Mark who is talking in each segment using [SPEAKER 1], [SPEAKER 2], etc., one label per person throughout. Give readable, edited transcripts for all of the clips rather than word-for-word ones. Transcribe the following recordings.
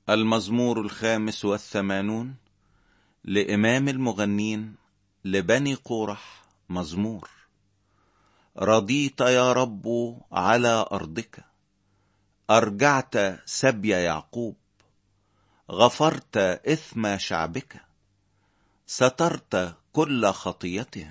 [SPEAKER 1] المزمور 85 لإمام المغنين لبني قورح. مزمور. رضيت يا رب على أرضك، أرجعت سبي يعقوب، غفرت إثم شعبك، سترت كل خطيتهم،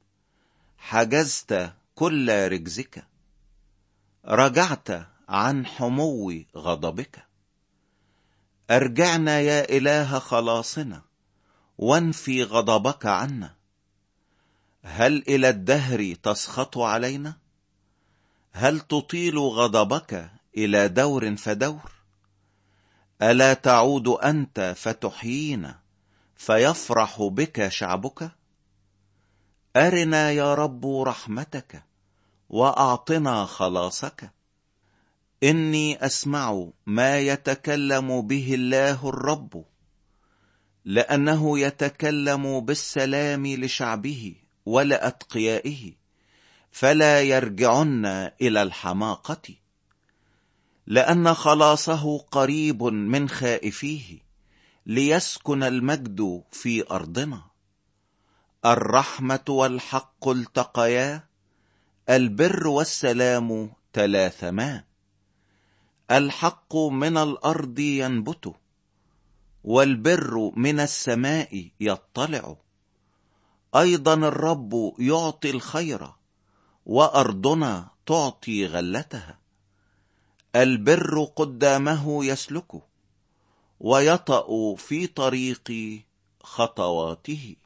[SPEAKER 1] حجزت كل رجزك، رجعت عن حمو غضبك. أرجعنا يا إله خلاصنا، وانفي غضبك عنا. هل إلى الدهر تسخط علينا؟ هل تطيل غضبك إلى دور فدور؟ ألا تعود أنت فتحيينا، فيفرح بك شعبك؟ أرنا يا رب رحمتك، وأعطنا خلاصك. إني أسمع ما يتكلم به الله الرب، لأنه يتكلم بالسلام لشعبه ولأتقيائه، فلا يرجعن إلى الحماقة. لأن خلاصه قريب من خائفيه، ليسكن المجد في أرضنا. الرحمة والحق التقيا، البر والسلام تلاثما. الحق من الأرض ينبت، والبر من السماء يطلع. أيضا الرب يعطي الخير، وأرضنا تعطي غلتها. البر قدامه يسلك، ويطأ في طريق خطواته.